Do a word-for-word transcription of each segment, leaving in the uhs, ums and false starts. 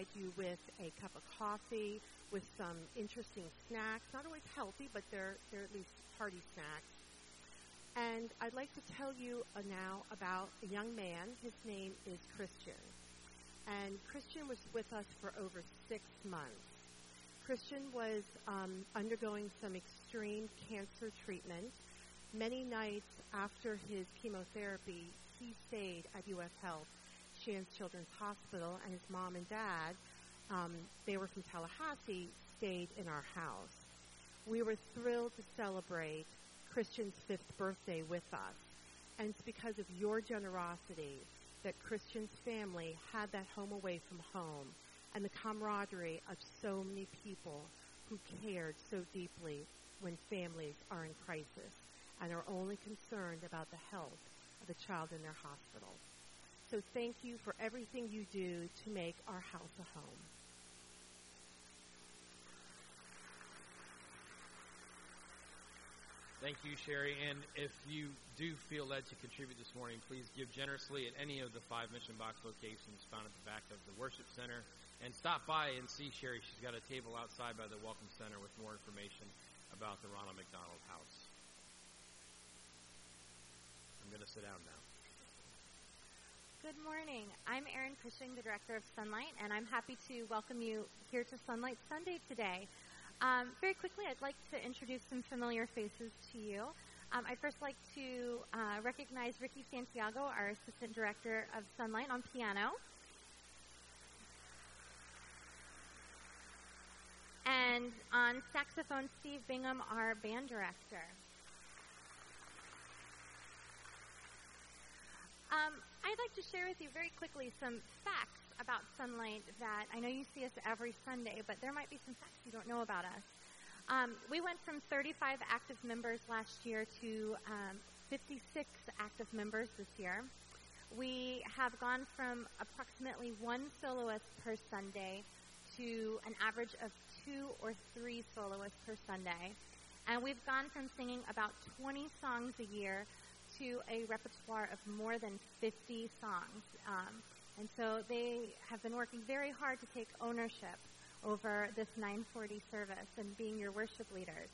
provide you with a cup of coffee, with some interesting snacks. Not always healthy, but they're, they're at least hearty snacks. And I'd like to tell you uh, now about a young man. His name is Christian. And Christian was with us for over six months. Christian was um, undergoing some extreme cancer treatment. Many nights after his chemotherapy, he stayed at U S Health, Shands Children's Hospital, and his mom and dad, um, they were from Tallahassee, stayed in our house. We were thrilled to celebrate Christian's fifth birthday with us, and it's because of your generosity that Christian's family had that home away from home and the camaraderie of so many people who cared so deeply when families are in crisis and are only concerned about the health of the child in their hospital. So thank you for everything you do to make our house a home. Thank you, Sherry. And if you do feel led to contribute this morning, please give generously at any of the five Mission Box locations found at the back of the Worship Center. And stop by and see Sherry. She's got a table outside by the Welcome Center with more information about the Ronald McDonald House. I'm going to sit down now. Good morning. I'm Erin Cushing, the Director of Sunlight, and I'm happy to welcome you here to Sunlight Sunday today. Um, very quickly, I'd like to introduce some familiar faces to you. Um, I'd first like to uh, recognize Ricky Santiago, our Assistant Director of Sunlight, on piano. And on saxophone, Steve Bingham, our Band Director. Um, I'd like to share with you very quickly some facts about Sunlight that I know you see us every Sunday, but there might be some facts you don't know about us. Um, we went from thirty-five active members last year to um, fifty-six active members this year. We have gone from approximately one soloist per Sunday to an average of two or three soloists per Sunday. And we've gone from singing about twenty songs a year to a repertoire of more than fifty songs. Um, and so they have been working very hard to take ownership over this nine forty service and being your worship leaders.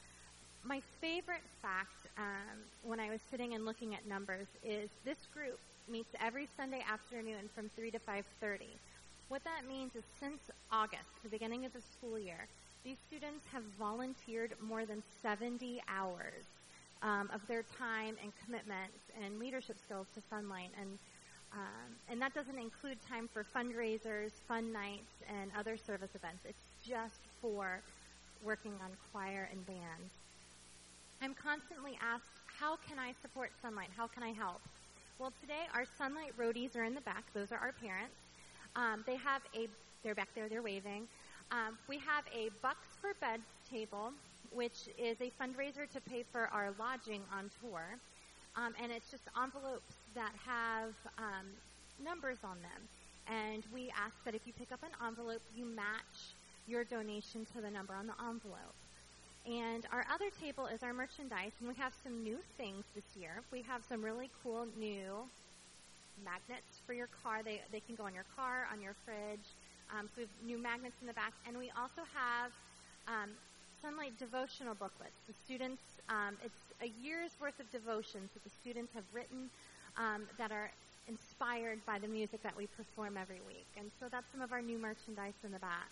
My favorite fact um, when I was sitting and looking at numbers is this group meets every Sunday afternoon from three to five thirty. What that means is since August, the beginning of the school year, these students have volunteered more than seventy hours um, of their time and commitment and leadership skills to Sunlight. And um, and that doesn't include time for fundraisers, fun nights, and other service events. It's just for working on choir and band. I'm constantly asked, how can I support Sunlight? How can I help? Well, today our Sunlight roadies are in the back. Those are our parents. Um, they have a, they're back there, they're waving. Um, we have a Bucks for Beds table, which is a fundraiser to pay for our lodging on tour. Um, and it's just envelopes that have um, numbers on them. And we ask that if you pick up an envelope, you match your donation to the number on the envelope. And our other table is our merchandise, and we have some new things this year. We have some really cool new magnets for your car. They they can go on your car, on your fridge. Um, so we have new magnets in the back. And we also have um, Sunlight devotional booklets. The students, um, it's a year's worth of devotions that the students have written um, that are inspired by the music that we perform every week. And so that's some of our new merchandise in the back.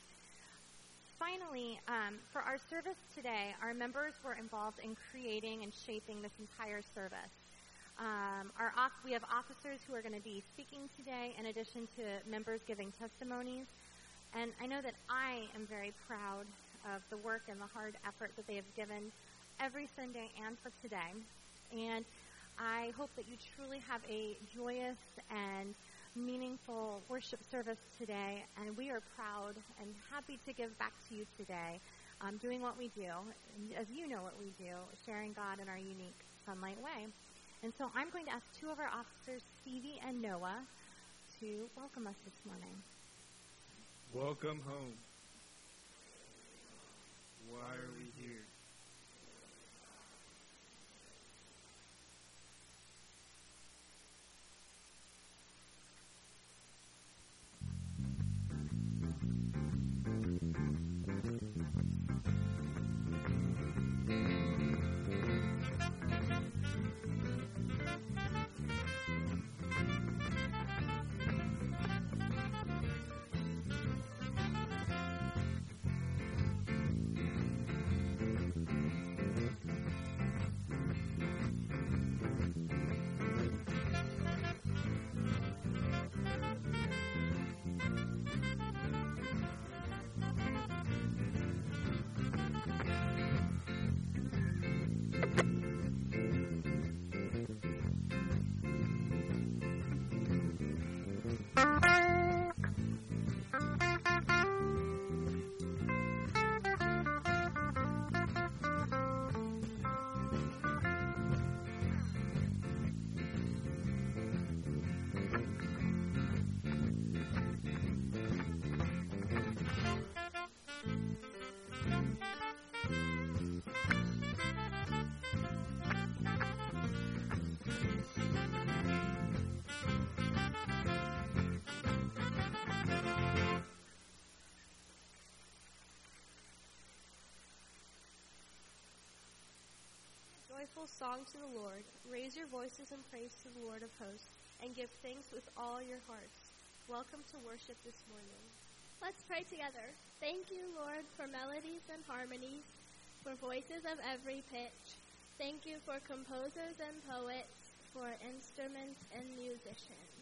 Finally, um, for our service today, our members were involved in creating and shaping this entire service. Um, our off- we have officers who are going to be speaking today, in addition to members giving testimonies. And I know that I am very proud of the work and the hard effort that they have given every Sunday and for today. And I hope that you truly have a joyous and meaningful worship service today, and we are proud and happy to give back to you today, um, doing what we do, as you know what we do, sharing God in our unique Sunlight way. And so I'm going to ask two of our officers, Stevie and Noah, to welcome us this morning. Welcome home. Why are we here? Joyful song to the Lord. Raise your voices in praise to the Lord of hosts, and give thanks with all your hearts. Welcome to worship this morning. Let's pray together. Thank you, Lord, for melodies and harmonies, for voices of every pitch. Thank you for composers and poets, for instruments and musicians.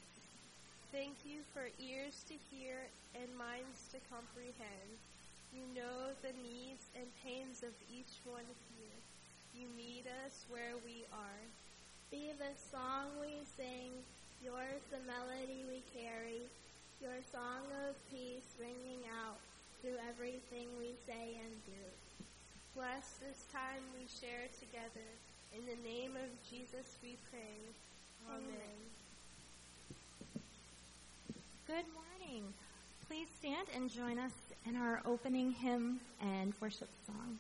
Thank you for ears to hear and minds to comprehend. You know the needs and pains of each one here. You meet us where we are. Be the song we sing, yours the melody we carry, your song of peace ringing out through everything we say and do. Bless this time we share together. In the name of Jesus we pray. Amen. Amen. Good morning. Please stand and join us in our opening hymn and worship song.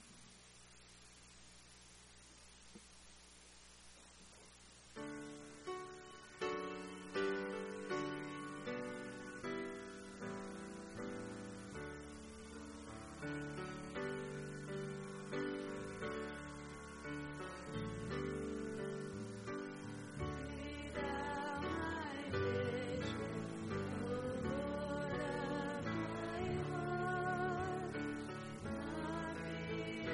Be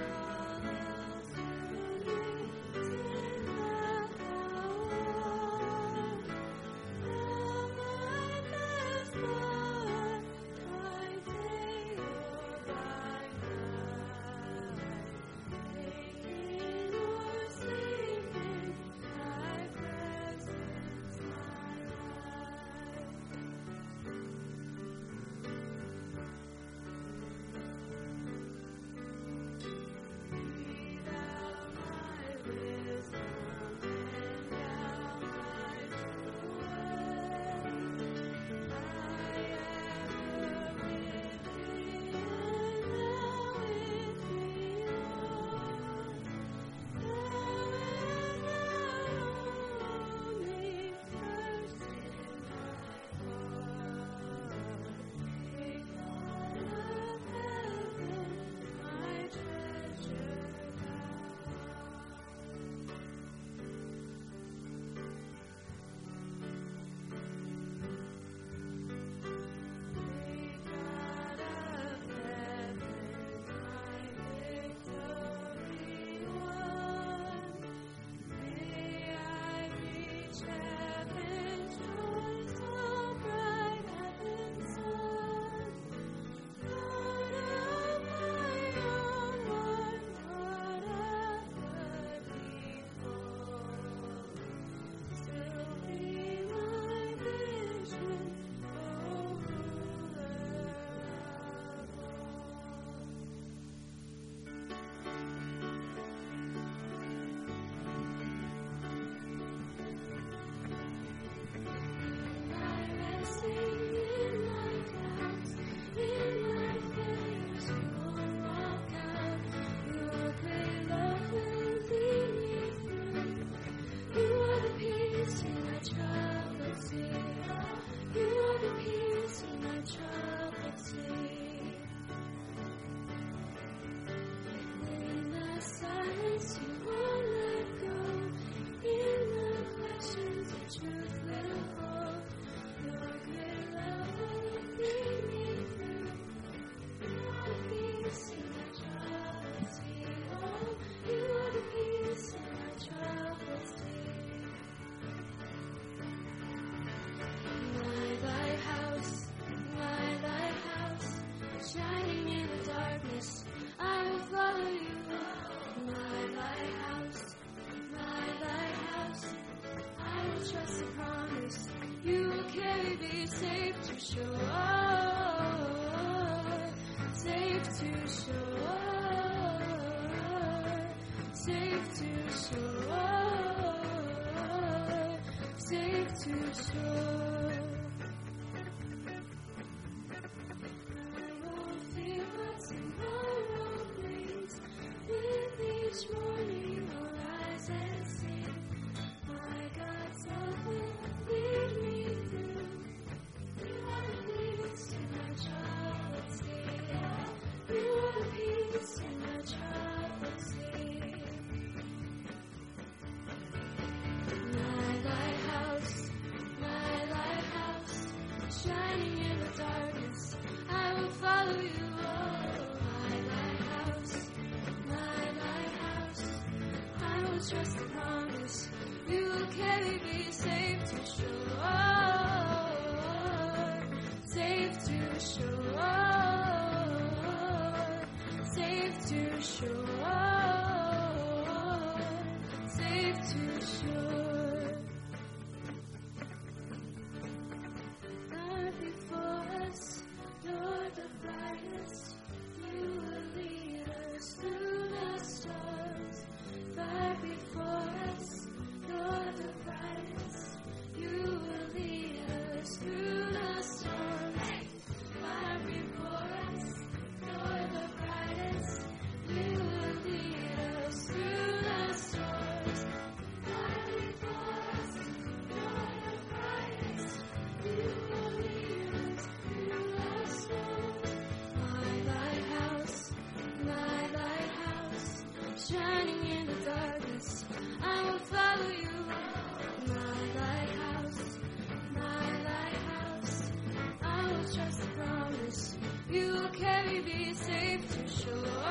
safe to shore, safe to shore, safe to shore, safe to shore. I won't fear what tomorrow brings. With each morning I'll rise and sing. My God's love will lead me through. You are the peace in my troubled sea. You are the peace in my troubled sea. My lighthouse, my lighthouse, shining in the darkness, I will follow you. Oh, my lighthouse, my lighthouse, I will trust the promise. You will carry me safe to shore, safe to shore, safe to shore, safe to shore. God before us, you're the brightest. You will lead us through the storms. God before us, you're the brightest. You will lead us through the storms. God before us, you're the brightest. You will lead us through the storms. God before us, you're the brightest. You will lead us through the storms. My lighthouse, my lighthouse, shining in the darkness, I will follow you. My lighthouse, my lighthouse, I will trust the promise. You will carry me safe to shore,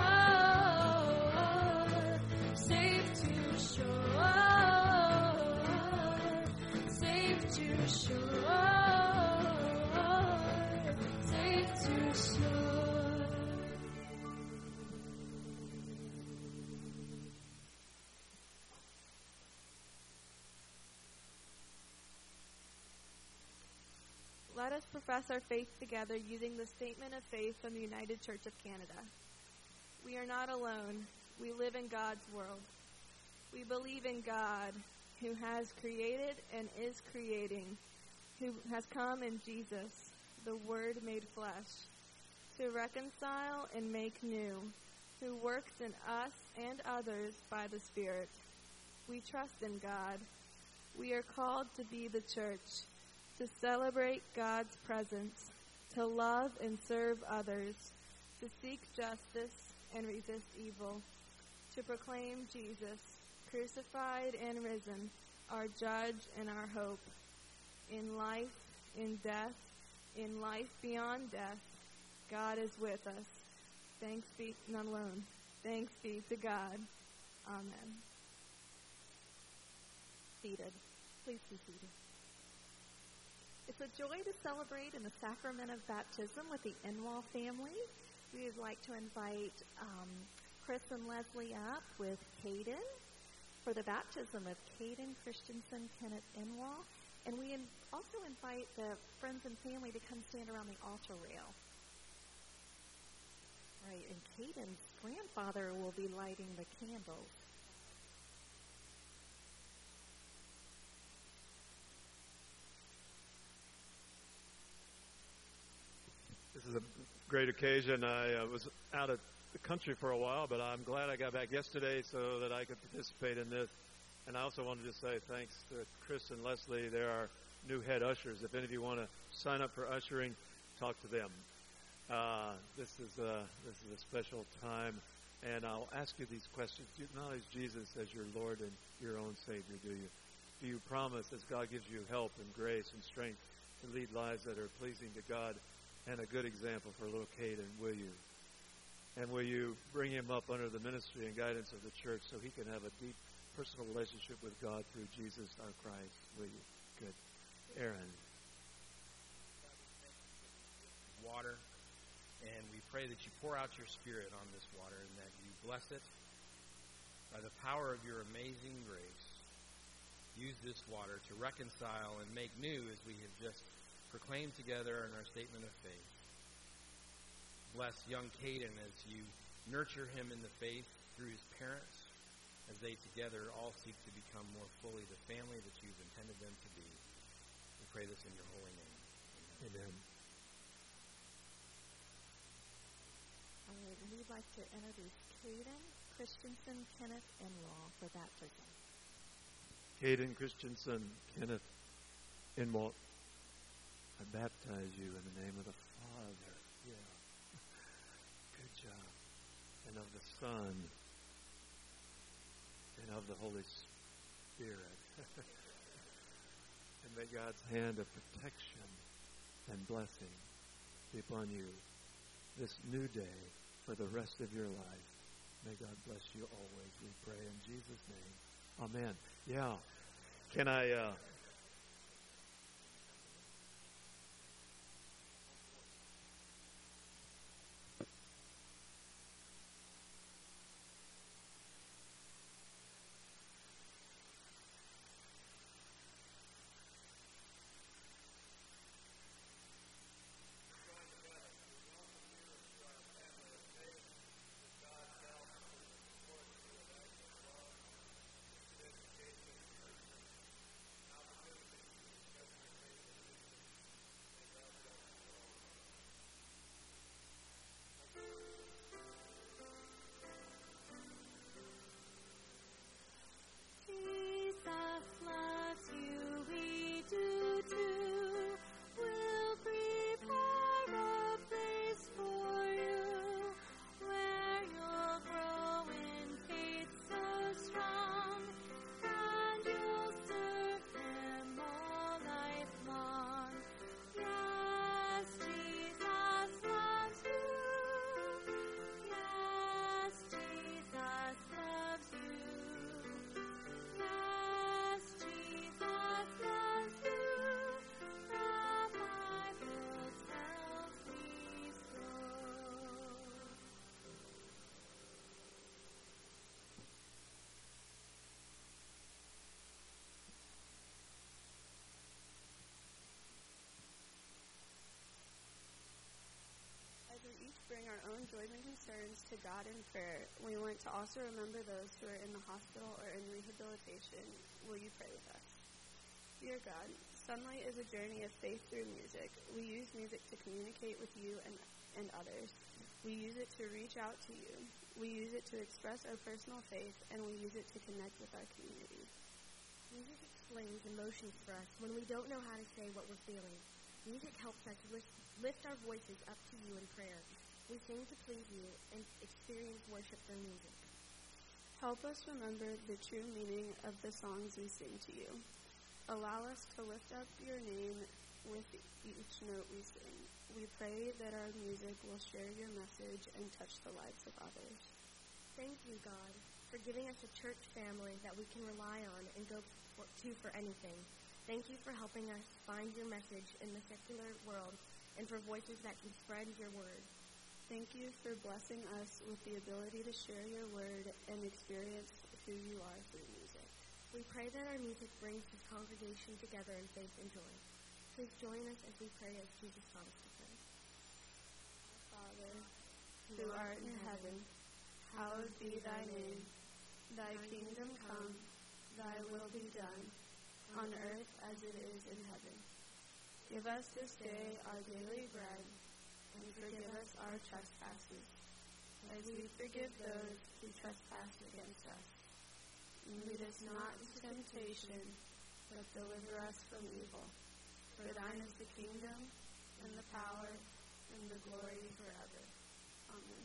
safe to shore, safe to shore, safe to shore. Let us profess our faith together using the statement of faith from the United Church of Canada. We are not alone. We live in God's world. We believe in God, who has created and is creating, who has come in Jesus, the Word made flesh, to reconcile and make new, who works in us and others by the Spirit. We trust in God. We are called to be the church, to celebrate God's presence, to love and serve others, to seek justice and resist evil, to proclaim Jesus, crucified and risen, our judge and our hope. In life, in death, in life beyond death, God is with us. Thanks be, not alone. Thanks be to God. Amen. Seated. Please be seated. It's a joy to celebrate in the sacrament of baptism with the Enwall family. We would like to invite um, Chris and Leslie up with Caden for the baptism of Caden Christensen Kenneth Enwall. And we in- also invite the friends and family to come stand around the altar rail. Right, and Caden's grandfather will be lighting the candles. This is a great occasion. I uh, was out of the country for a while, but I'm glad I got back yesterday so that I could participate in this. And I also wanted to say thanks to Chris and Leslie. They're our new head ushers. If any of you want to sign up for ushering, talk to them. Uh, this is a, this is a special time, and I'll ask you these questions. Do you acknowledge Jesus as your Lord and your own Savior, do you? Do you promise, as God gives you help and grace and strength, to lead lives that are pleasing to God and a good example for little Caden, will you? And will you bring him up under the ministry and guidance of the church so he can have a deep personal relationship with God through Jesus our Christ, will you? Good. Aaron. Water, and we pray that you pour out your Spirit on this water and that you bless it by the power of your amazing grace. Use this water to reconcile and make new, as we have just proclaim together in our statement of faith. Bless young Caden as you nurture him in the faith through his parents, as they together all seek to become more fully the family that you've intended them to be. We pray this in your holy name. Amen. All right, and we'd like to introduce Caden Christensen Kenneth Enwall for that person. Caden Christensen Kenneth Enwall, I baptize you in the name of the Father. Yeah. Good job. And of the Son. And of the Holy Spirit. And may God's hand of protection and blessing be upon you this new day for the rest of your life. May God bless you always, we pray in Jesus' name. Amen. Yeah. Can I... Uh, bring our own joys and concerns to God in prayer, we want to also remember those who are in the hospital or in rehabilitation. Will you pray with us? Dear God, Sunlight is a journey of faith through music. We use music to communicate with you and, and others. We use it to reach out to you. We use it to express our personal faith, and we use it to connect with our community. Music explains emotions for us when we don't know how to say what we're feeling. Music helps us lift, lift our voices up to you in prayer. We sing to please you and experience worship through music. Help us remember the true meaning of the songs we sing to you. Allow us to lift up your name with each note we sing. We pray that our music will share your message and touch the lives of others. Thank you, God, for giving us a church family that we can rely on and go for, to for anything. Thank you for helping us find your message in the secular world and for voices that can spread your word. Thank you for blessing us with the ability to share your word and experience who you are through music. We pray that our music brings this congregation together in faith and joy. Please join us as we pray as Jesus taught us to pray. Father, who art in heaven, hallowed be thy name. Thy kingdom come, thy will be done, on earth as it is in heaven. Give us this day our daily bread, and forgive us our trespasses, as we forgive those who trespass against us. And lead us not into temptation, but deliver us from evil. For thine is the kingdom, and the power, and the glory forever. Amen.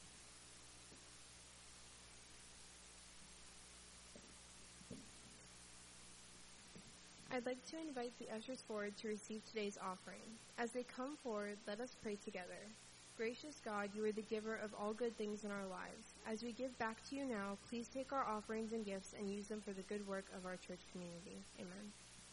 I'd like to invite the ushers forward to receive today's offering. As they come forward, let us pray together. Gracious God, you are the giver of all good things in our lives. As we give back to you now, please take our offerings and gifts and use them for the good work of our church community. Amen.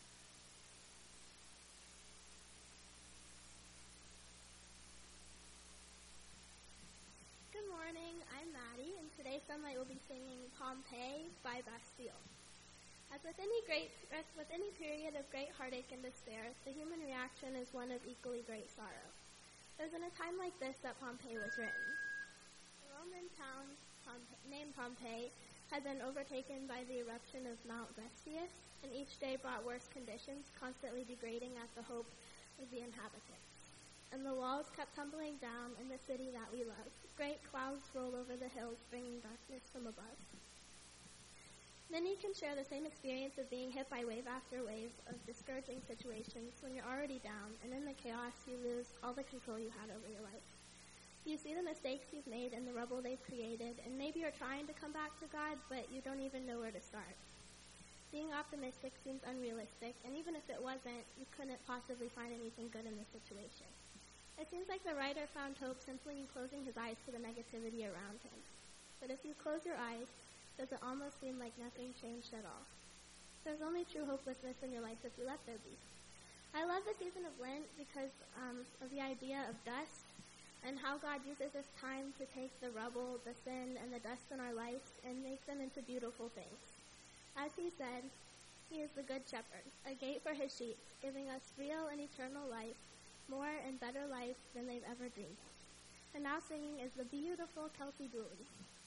Good morning, I'm Maddie, and today Sunlight will be singing Pompeii by Bastille. As with any great, as with any period of great heartache and despair, the human reaction is one of equally great sorrow. It was in a time like this that Pompeii was written. The Roman town Pompe- named Pompeii had been overtaken by the eruption of Mount Vesuvius, and each day brought worse conditions, constantly degrading at the hope of the inhabitants. And the walls kept tumbling down in the city that we love. Great clouds roll over the hills, bringing darkness from above. Many can share the same experience of being hit by wave after wave of discouraging situations when you're already down, and in the chaos you lose all the control you had over your life. You see the mistakes you've made and the rubble they've created, and maybe you're trying to come back to God, but you don't even know where to start. Being optimistic seems unrealistic, and even if it wasn't, you couldn't possibly find anything good in the situation. It seems like the writer found hope simply in closing his eyes to the negativity around him. But if you close your eyes, does it almost seem like nothing changed at all? There's only true hopelessness in your life if you let there be. I love the season of Lent because um, of the idea of dust and how God uses this time to take the rubble, the sin, and the dust in our life and make them into beautiful things. As he said, he is the good shepherd, a gate for his sheep, giving us real and eternal life, more and better life than they've ever dreamed of. And now singing is the beautiful Kelsey Dooley.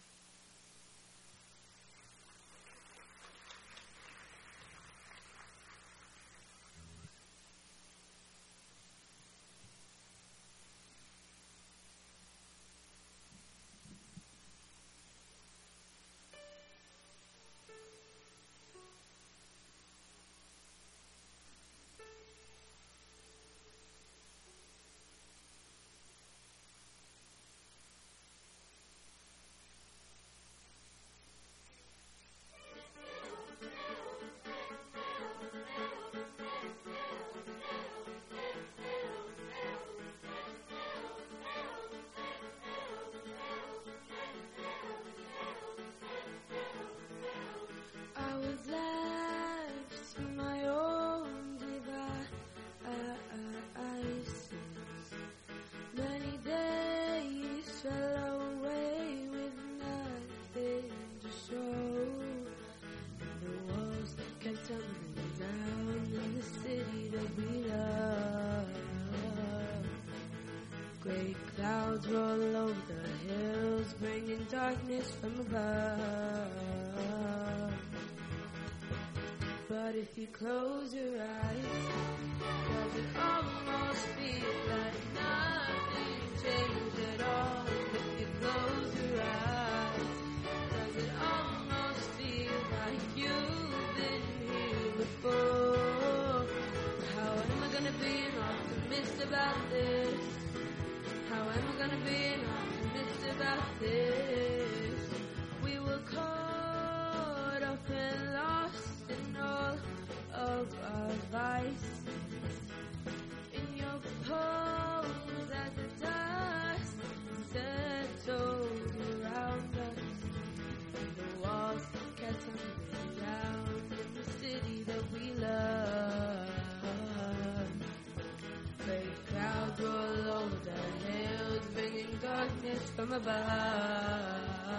Roll over the hills, bringing darkness from above. But if you close your eyes, does it almost feel like nothing changed at all? If you close your eyes, does it almost feel like you've been here before? How am I gonna be an optimist about this? How am I gonna be an optimist about this? We were caught up and lost in all of our vices. In your pose as the dust settled around us, the walls kept tumbling down in the city that we love. Great crowds roll over the hills, bringing darkness from above.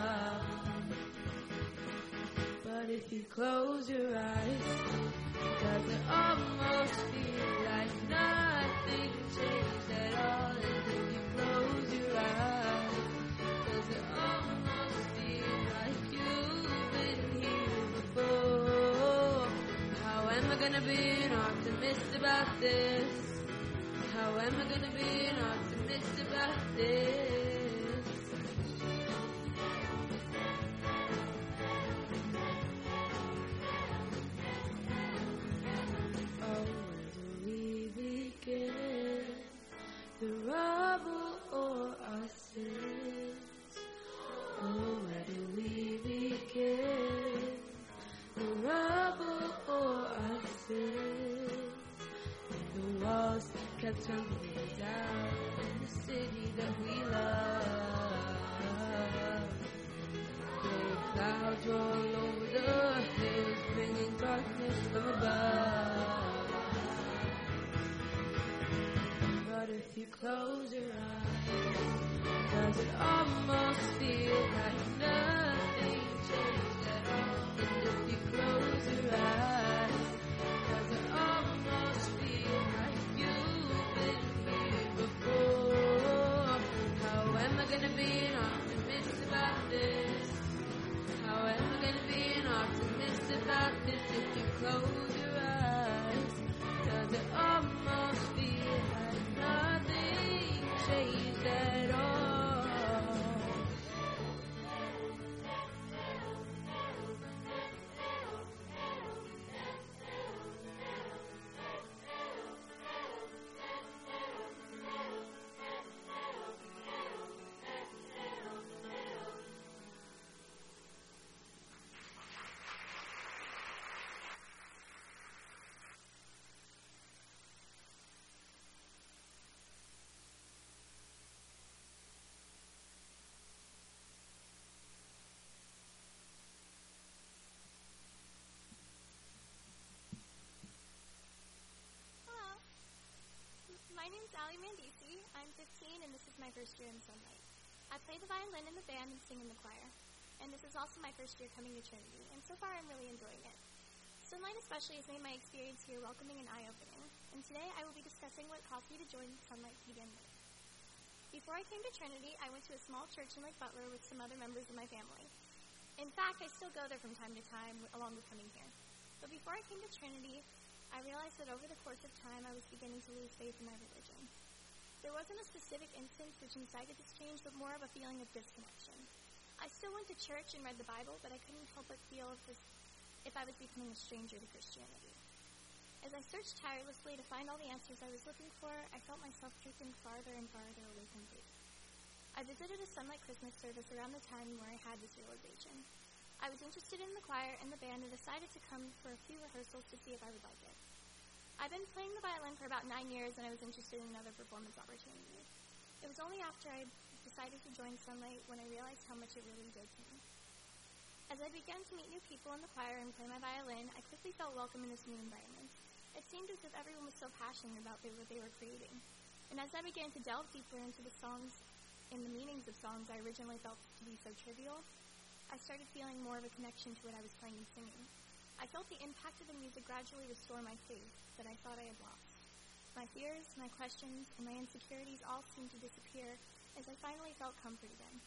But if you close your eyes, does it almost feel like nothing changed at all? And if you close your eyes, does it almost feel like you've been here before? How am I gonna be an optimist about this? How am I gonna be an optimist about this? Oh, where do we begin? The rubble or our sins? Oh, where do we begin? The rubble or our sins? The walls kept tumbling down in the city that we love. Great clouds roll over the hills, bringing darkness from above. But if you close your eyes, does it almost feel like nothing changed at all? And if you close your eyes, am I gonna be an optimist about this? How am I gonna be an optimist about this if you close your eyes? Does it almost feel like nothing changed at all? My name's Allie Mandisi. I'm fifteen, and this is my first year in Sunlight. I play the violin in the band and sing in the choir. And this is also my first year coming to Trinity, and so far I'm really enjoying it. Sunlight especially has made my experience here welcoming and eye-opening, and today I will be discussing what caused me to join Sunlight to begin with. Before I came to Trinity, I went to a small church in Lake Butler with some other members of my family. In fact, I still go there from time to time, along with coming here. But before I came to Trinity, I realized that over the course of time, I was beginning to lose faith in my religion. There wasn't a specific instance which incited this change, but more of a feeling of disconnection. I still went to church and read the Bible, but I couldn't help but feel if, this, if I was becoming a stranger to Christianity. As I searched tirelessly to find all the answers I was looking for, I felt myself drifting farther and farther away from faith. I visited a Sunlight Christmas service around the time where I had this realization. I was interested in the choir and the band and decided to come for a few rehearsals to see if I would like it. I've been playing the violin for about nine years, and I was interested in other performance opportunities. It was only after I decided to join Sunlight when I realized how much it really did to me. As I began to meet new people in the choir and play my violin, I quickly felt welcome in this new environment. It seemed as if everyone was so passionate about what they were creating. And as I began to delve deeper into the songs and the meanings of songs I originally felt to be so trivial, I started feeling more of a connection to what I was playing and singing. I felt the impact of the music gradually restore my faith that I thought I had lost. My fears, my questions, and my insecurities all seemed to disappear as I finally felt comfort again.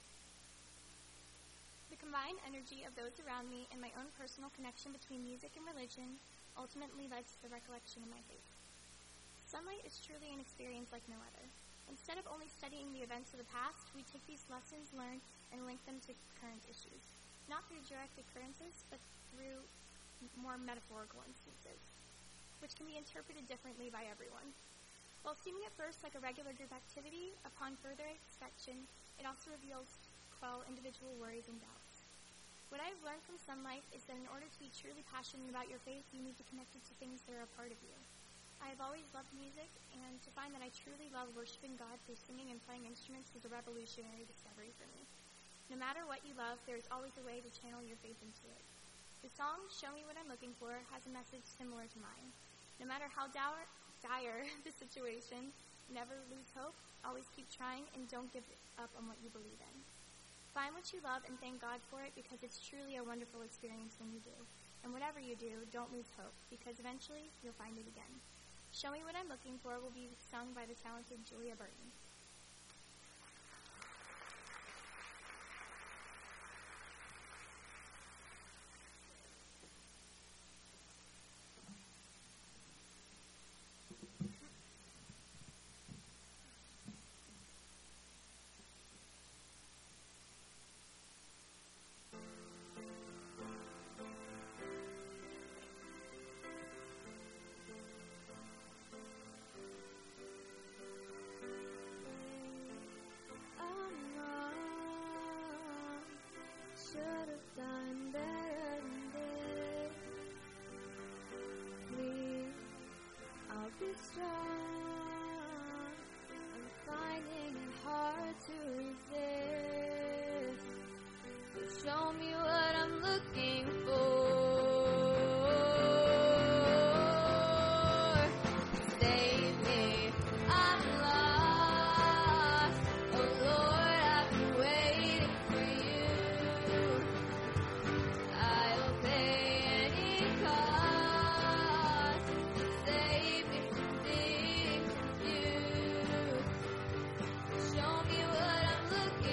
The combined energy of those around me and my own personal connection between music and religion ultimately led to the recollection of my faith. Sunlight is truly an experience like no other. Instead of only studying the events of the past, we take these lessons learned and link them to current issues, not through direct occurrences, but through more metaphorical instances, which can be interpreted differently by everyone. While seeming at first like a regular group activity, upon further inspection, it also reveals to quell individual worries and doubts. What I have learned from Sunlight is that in order to be truly passionate about your faith, you need to connect it to things that are a part of you. I have always loved music, and to find that I truly love worshiping God through singing and playing instruments was a revolutionary discovery for me. No matter what you love, there is always a way to channel your faith into it. The song, Show Me What I'm Looking For, has a message similar to mine. No matter how dour, dire the situation, never lose hope, always keep trying, and don't give up on what you believe in. Find what you love and thank God for it, because it's truly a wonderful experience when you do. And whatever you do, don't lose hope, because eventually you'll find it again. Show Me What I'm Looking For will be sung by the talented Julia Burton. Show me what I'm looking for. Save me, I'm lost. Oh Lord, I've been waiting for you. I'll pay any cost to save me from being confused. Show me what I'm looking for.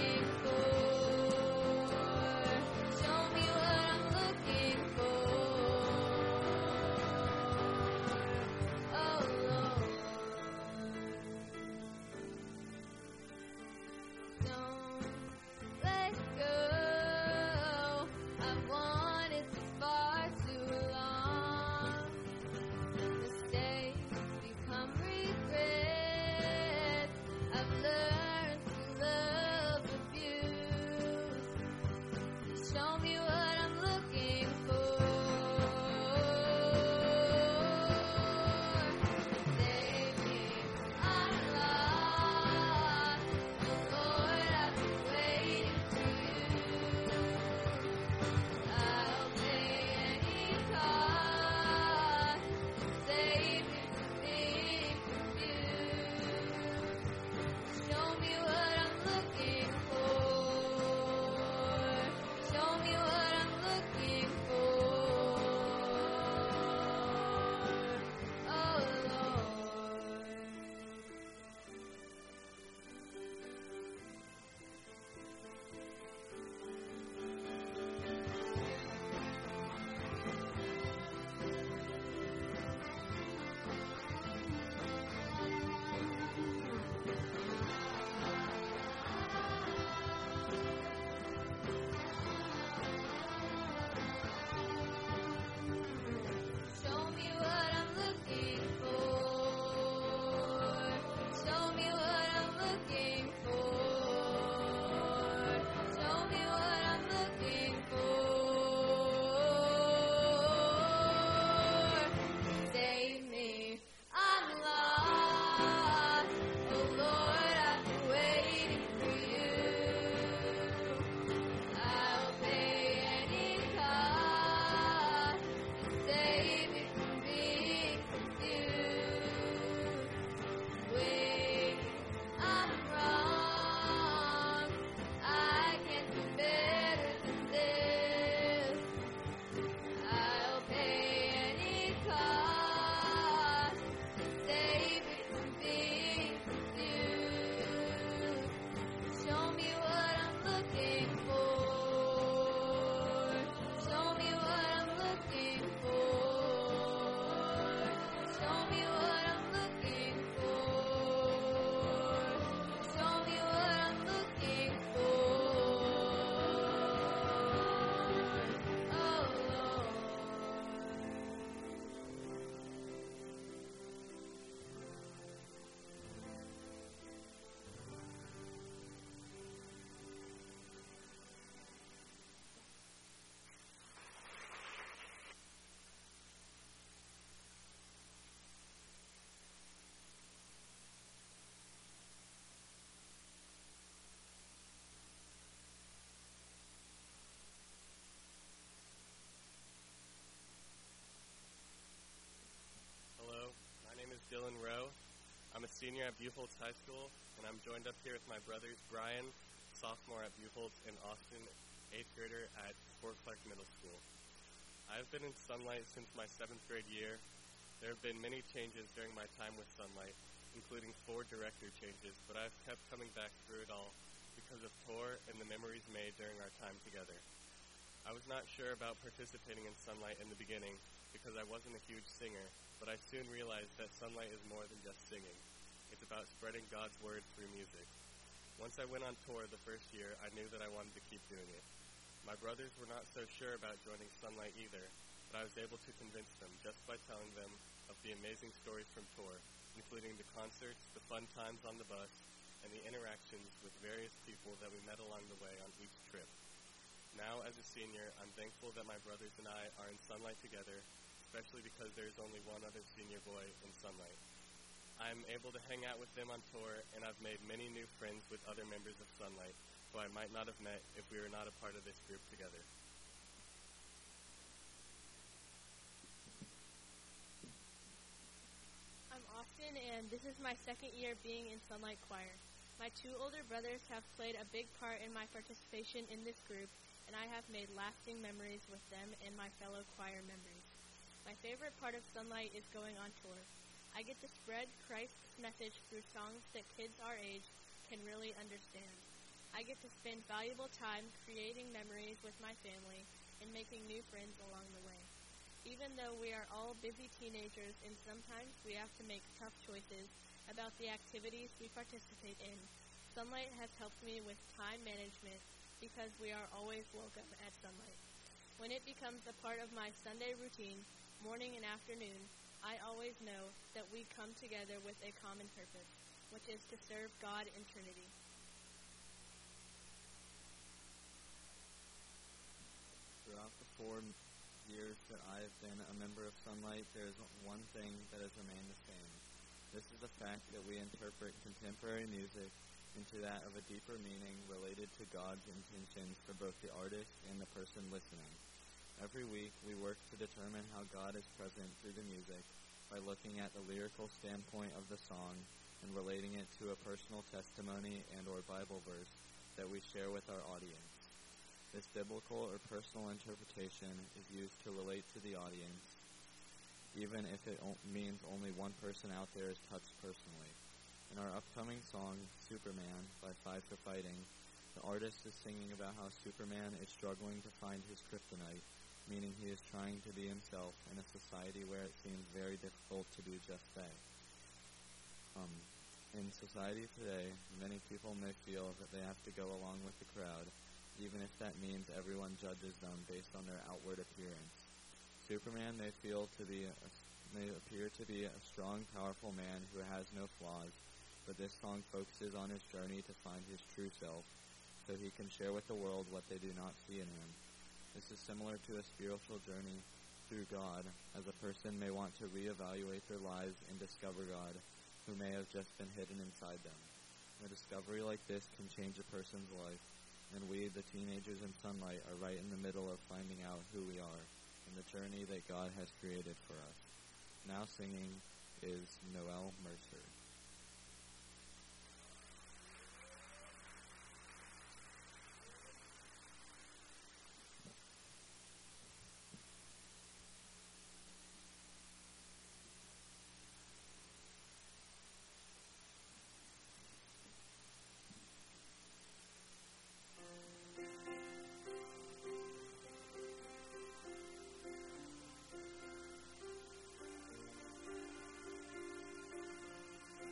I'm a senior at Buchholz High School, and I'm joined up here with my brothers Brian, sophomore at Buchholz, and Austin, eighth grader at Fort Clark Middle School. I've been in Sunlight since my seventh grade year. There have been many changes during my time with Sunlight, including four director changes, but I've kept coming back through it all because of Tor and the memories made during our time together. I was not sure about participating in Sunlight in the beginning because I wasn't a huge singer, but I soon realized that Sunlight is more than just singing. It's about spreading God's word through music. Once I went on tour the first year, I knew that I wanted to keep doing it. My brothers were not so sure about joining Sunlight either, but I was able to convince them just by telling them of the amazing stories from tour, including the concerts, the fun times on the bus, and the interactions with various people that we met along the way on each trip. Now, as a senior, I'm thankful that my brothers and I are in Sunlight together, especially because there is only one other senior boy in Sunlight. I'm able to hang out with them on tour, and I've made many new friends with other members of Sunlight, who I might not have met if we were not a part of this group together. I'm Austin, and this is my second year being in Sunlight Choir. My two older brothers have played a big part in my participation in this group, and I have made lasting memories with them and my fellow choir members. My favorite part of Sunlight is going on tour. I get to spread Christ's message through songs that kids our age can really understand. I get to spend valuable time creating memories with my family and making new friends along the way. Even though we are all busy teenagers and sometimes we have to make tough choices about the activities we participate in, Sunlight has helped me with time management because we are always welcome at Sunlight. When it becomes a part of my Sunday routine, morning and afternoon, I always know that we come together with a common purpose, which is to serve God in Trinity. Throughout the four years that I have been a member of Sunlight, there is one thing that has remained the same. This is the fact that we interpret contemporary music into that of a deeper meaning related to God's intentions for both the artist and the person listening. Every week, we work to determine how God is present through the music by looking at the lyrical standpoint of the song and relating it to a personal testimony and or Bible verse that we share with our audience. This biblical or personal interpretation is used to relate to the audience, even if it o- means only one person out there is touched personally. In our upcoming song, Superman, by Five for Fighting, the artist is singing about how Superman is struggling to find his kryptonite, meaning he is trying to be himself in a society where it seems very difficult to do just that. Um, in society today, many people may feel that they have to go along with the crowd, even if that means everyone judges them based on their outward appearance. Superman may feel to be a, may appear to be a strong, powerful man who has no flaws, but this song focuses on his journey to find his true self, so he can share with the world what they do not see in him. This is similar to a spiritual journey through God, as a person may want to reevaluate their lives and discover God, who may have just been hidden inside them. A discovery like this can change a person's life, and we, the teenagers in Sunlight, are right in the middle of finding out who we are and the journey that God has created for us. Now singing is Noel Mercer. Thank you.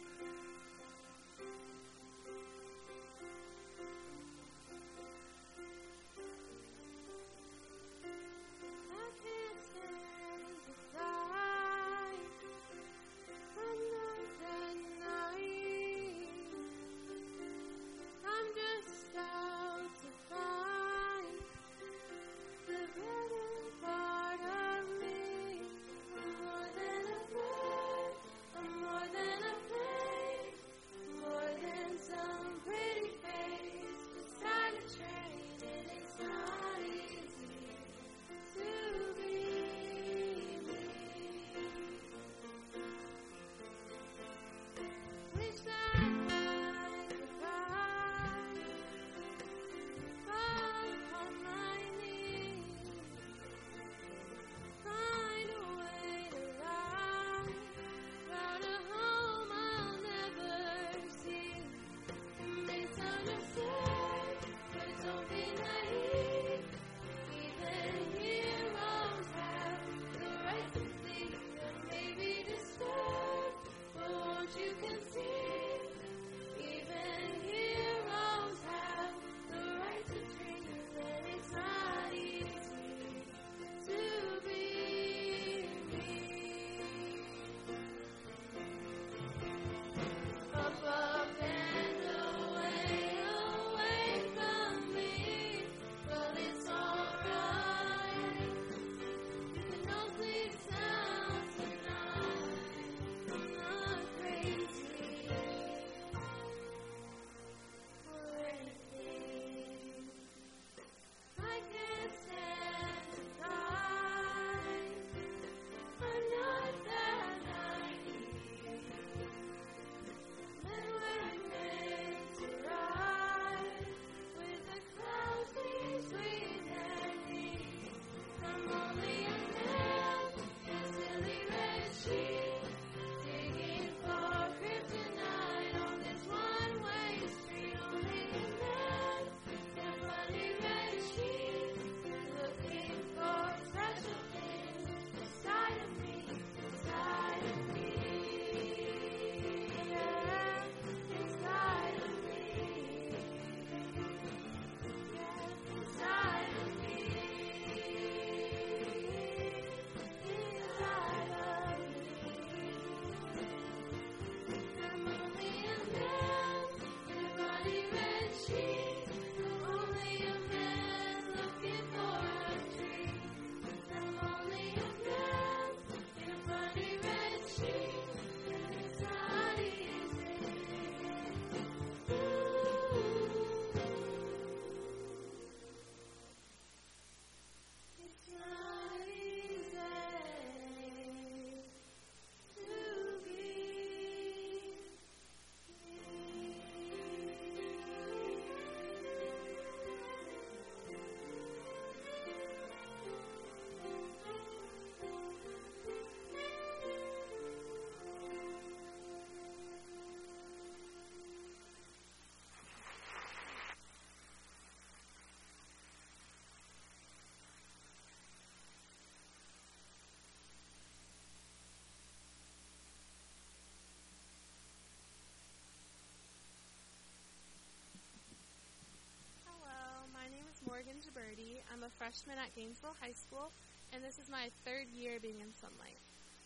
Morgan Gibberti. I'm a freshman at Gainesville High School, and this is my third year being in Sunlight.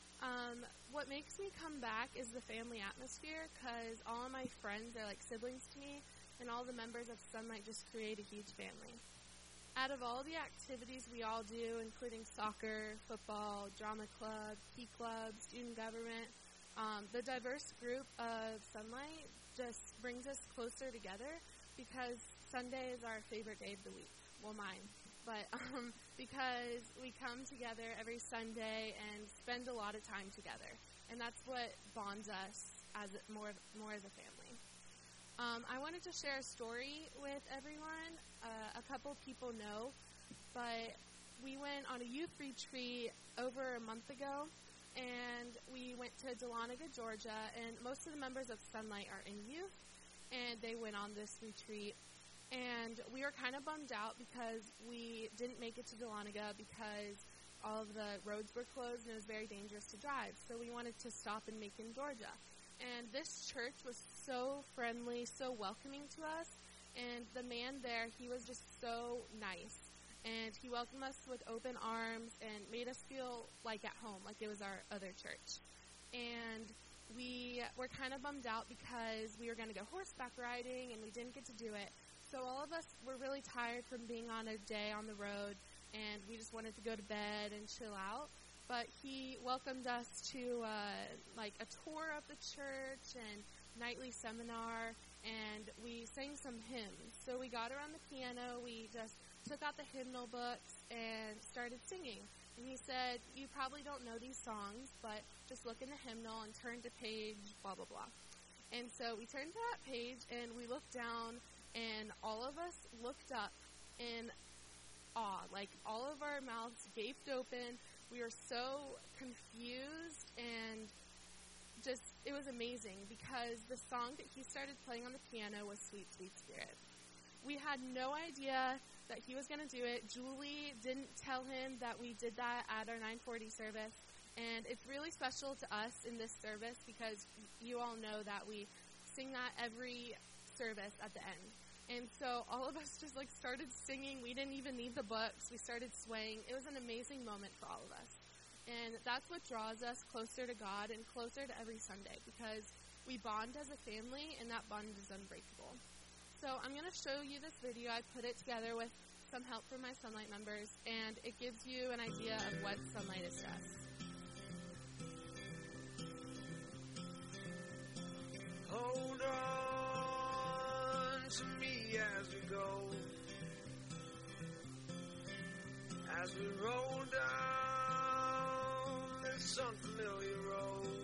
Um, what makes me come back is the family atmosphere, because all of my friends are like siblings to me, and all the members of Sunlight just create a huge family. Out of all the activities we all do, including soccer, football, drama club, key club, student government, um, the diverse group of Sunlight just brings us closer together, because Sunday is our favorite day of the week. Well, mine. But um, because we come together every Sunday and spend a lot of time together. And that's what bonds us as a, more, more as a family. Um, I wanted to share a story with everyone. Uh, a couple people know, but we went on a youth retreat over a month ago, and we went to Dahlonega, Georgia, and most of the members of Sunlight are in youth, and they went on this retreat. And we were kind of bummed out because we didn't make it to Dahlonega because all of the roads were closed and it was very dangerous to drive. So we wanted to stop in Macon, Georgia. And this church was so friendly, so welcoming to us. And the man there, he was just so nice. And he welcomed us with open arms and made us feel like at home, like it was our other church. And we were kind of bummed out because we were going to go horseback riding and we didn't get to do it. So all of us were really tired from being on a day on the road, and we just wanted to go to bed and chill out. But he welcomed us to uh, like a tour of the church and nightly seminar, and we sang some hymns. So we got around the piano, we just took out the hymnal books and started singing. And he said, "You probably don't know these songs, but just look in the hymnal and turn to page blah, blah, blah." And so we turned to that page, and we looked down, and all of us looked up in awe. Like, all of our mouths gaped open. We were so confused, and just, it was amazing because the song that he started playing on the piano was Sweet, Sweet Spirit. We had no idea that he was going to do it. Julie didn't tell him that we did that at our nine forty service, and it's really special to us in this service because you all know that we sing that every service at the end. And so all of us just like started singing. We didn't even need the books. We started swaying. It was an amazing moment for all of us. And that's what draws us closer to God and closer to every Sunday, because we bond as a family, and that bond is unbreakable. So I'm going to show you this video. I put it together with some help from my Sunlight members, and it gives you an idea of what Sunlight is to us. Hold on to me as we go, as we roll down this unfamiliar road.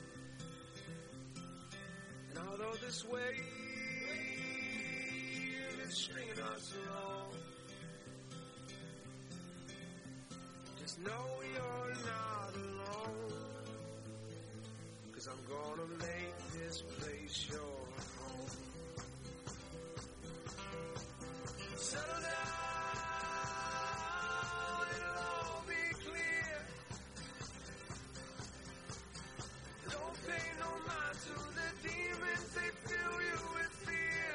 And although this wave is stringing us along, just know you're not alone, 'cause I'm gonna make this place your home. Settle down, it'll all be clear. Don't pay no mind to the demons, they fill you with fear.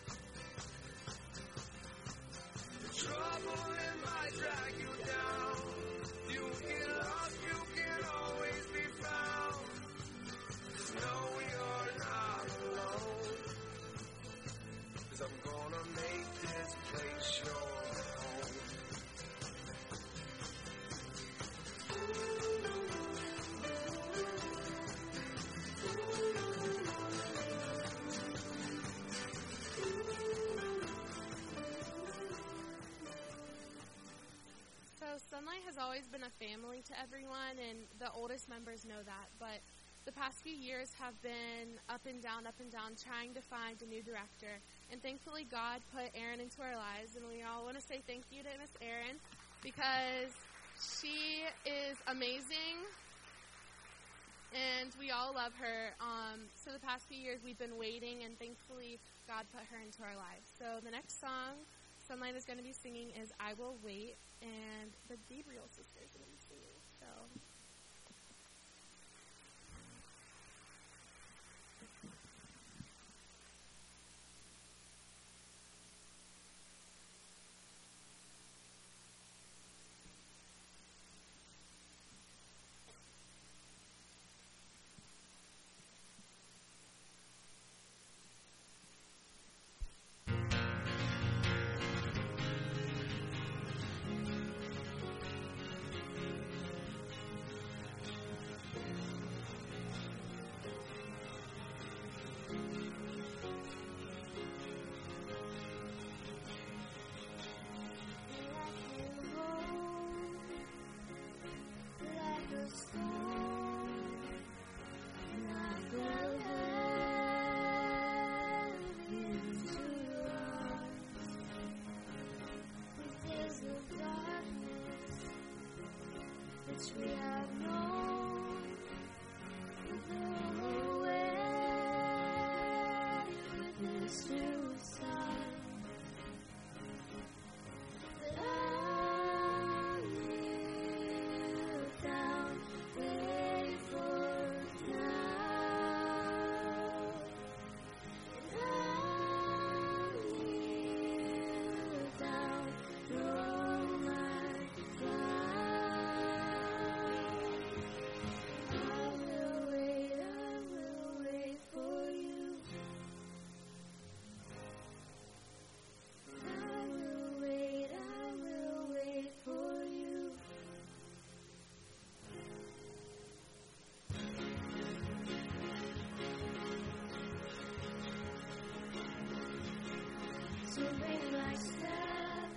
The trouble it might drag you down. You get lost, you can always be found. Just know you're not alone, 'cause I'm gonna make this place your home. So Sunlight has always been a family to everyone, and the oldest members know that. But the past few years have been up and down, up and down, trying to find a new director. And thankfully, God put Erin into our lives, and we all want to say thank you to Miss Erin, because she is amazing, and we all love her. Um, so the past few years, we've been waiting, and thankfully, God put her into our lives. So the next song Sunlight is going to be singing is I Will Wait, and the Gabriel sisters are going to be singing. So... which we have known, will away witness to sun. That I'll kneel down, wait for now. And I'll kneel down, throw my crown. I will wait, I will wait for you. I will wait, I will wait for you. So bring my step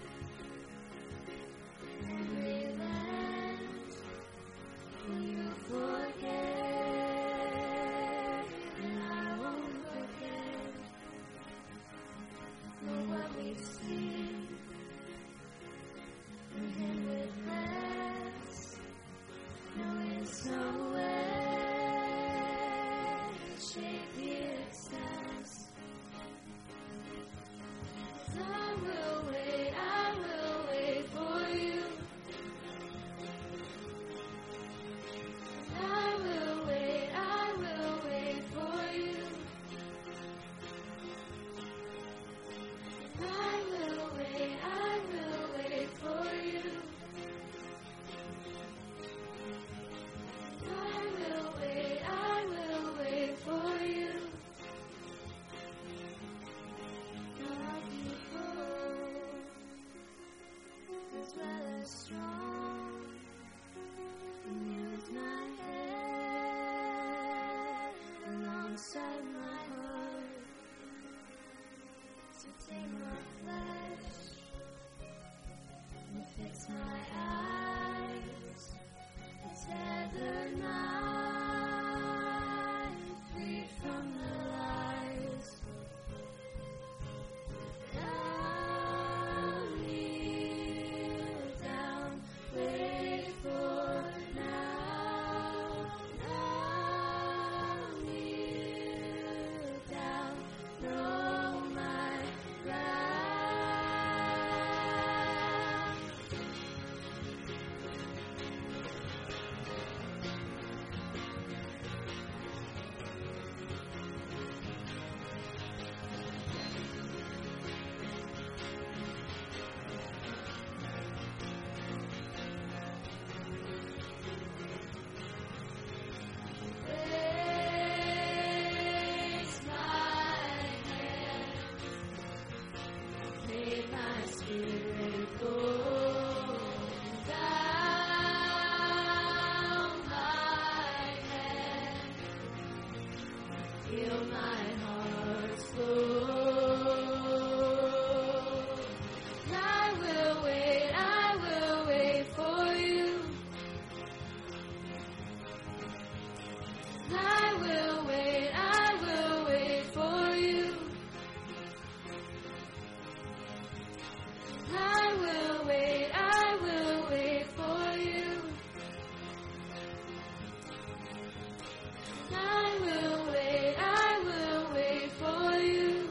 and relent. Will you forget? And I won't forget. Know what we see. And him with less. No, in some way, shake the excess. I will wait, I will wait for you. I will wait, I will wait for you. I will wait, I will wait for you. I will wait, I will wait for you. Not before, as well as strong, and use my head alongside my heart to take my flesh and fix my eyes, a tethered mind, free from the lies. I'll kneel down, wait for now. I'll kneel down, throw my crown. Raise my hand, made my spirit go down my hand, feel my heart's flow. I will wait, I will wait for you. I will wait, I will wait for you. I will wait, I will wait for you. I will wait, I will wait for you.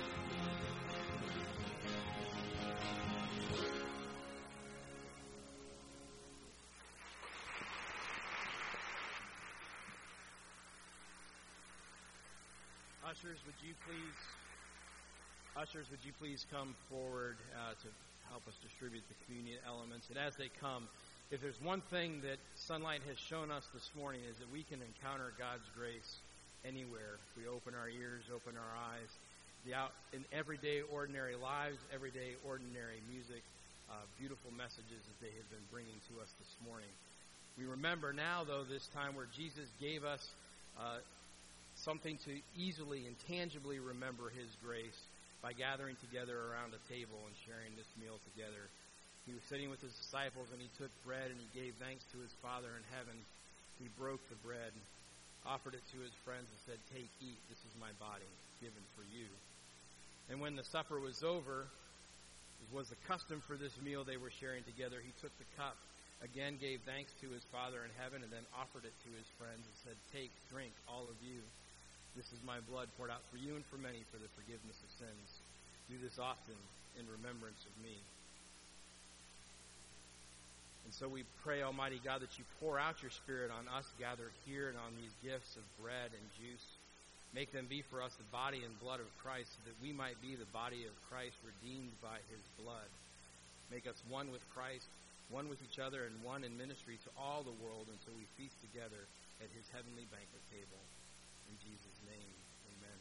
Ushers, would you please, ushers, would you please come forward uh, to help us distribute the communion elements? And as they come, if there's one thing that Sunlight has shown us this morning is that we can encounter God's grace anywhere. If we open our ears, open our eyes, the out in everyday ordinary lives, everyday ordinary music, uh, beautiful messages that they have been bringing to us this morning. We remember now, though, this time where Jesus gave us uh, something to easily and tangibly remember his grace by gathering together around a table and sharing this meal together. He was sitting with his disciples, and he took bread, and he gave thanks to his Father in heaven. He broke the bread, offered it to his friends, and said, "Take, eat, this is my body given for you." And when the supper was over, as was the custom for this meal they were sharing together, he took the cup, again gave thanks to his Father in heaven, and then offered it to his friends and said, "Take, drink, all of you. This is my blood poured out for you and for many for the forgiveness of sins. Do this often in remembrance of me." And so we pray, Almighty God, that you pour out your Spirit on us gathered here and on these gifts of bread and juice. Make them be for us the body and blood of Christ, so that we might be the body of Christ, redeemed by his blood. Make us one with Christ, one with each other, and one in ministry to all the world until we feast together at his heavenly banquet table. In Jesus' name, amen.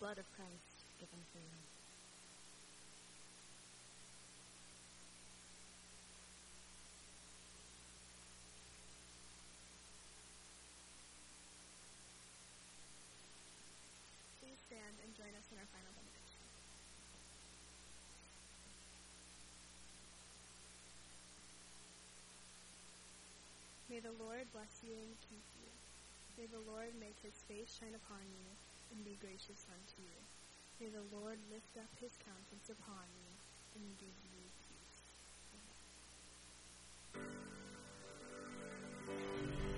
blood of Christ given for you. Please stand and join us in our final benediction. May the Lord bless you and keep you. May the Lord make his face shine upon you and be gracious unto you. May the Lord lift up his countenance upon you and give you peace. Amen.